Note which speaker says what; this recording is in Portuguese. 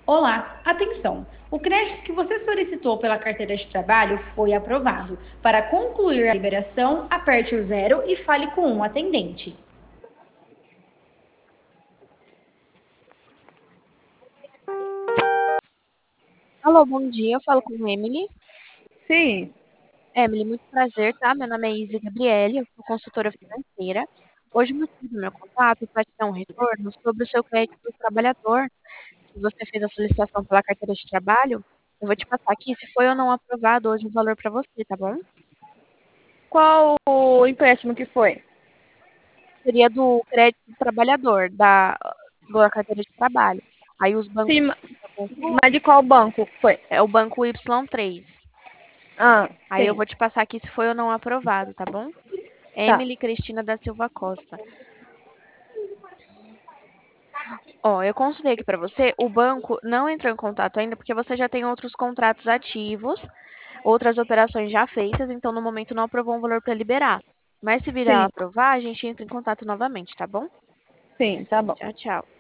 Speaker 1: Olá, atenção! O crédito que você solicitou pela carteira de trabalho foi aprovado. Para concluir a liberação, aperte o zero e fale com um atendente.
Speaker 2: Alô, bom dia. Eu falo com Emily.
Speaker 3: Sim,
Speaker 2: Emily, muito prazer, tá? Meu nome é Izzy Gabriele, eu sou consultora financeira. Hoje o motivo do meu contato é para te dar um retorno sobre o seu crédito do trabalhador, que você fez a solicitação pela carteira de trabalho. Eu vou te passar aqui se foi ou não aprovado hoje o valor para você, tá bom?
Speaker 3: qual o empréstimo que foi?
Speaker 2: Seria do crédito do trabalhador, da carteira de trabalho. Aí os bancos
Speaker 3: Sim,
Speaker 2: que concluem
Speaker 3: mas de qual banco foi?
Speaker 2: é o banco Y3.
Speaker 3: Ah,
Speaker 2: Aí eu
Speaker 3: sim,
Speaker 2: vou te passar aqui se foi ou não aprovado, tá bom?
Speaker 3: tá,
Speaker 2: Emily Cristina da Silva Costa. Ó, eu consultei aqui para você, o banco não entrou em contato ainda porque você já tem outros contratos ativos, outras operações já feitas, então no momento não aprovou um valor para liberar. Mas se virar a
Speaker 3: sim,
Speaker 2: aprovar, a gente entra em contato novamente, tá bom?
Speaker 3: sim, tá bom.
Speaker 2: Tchau, tchau.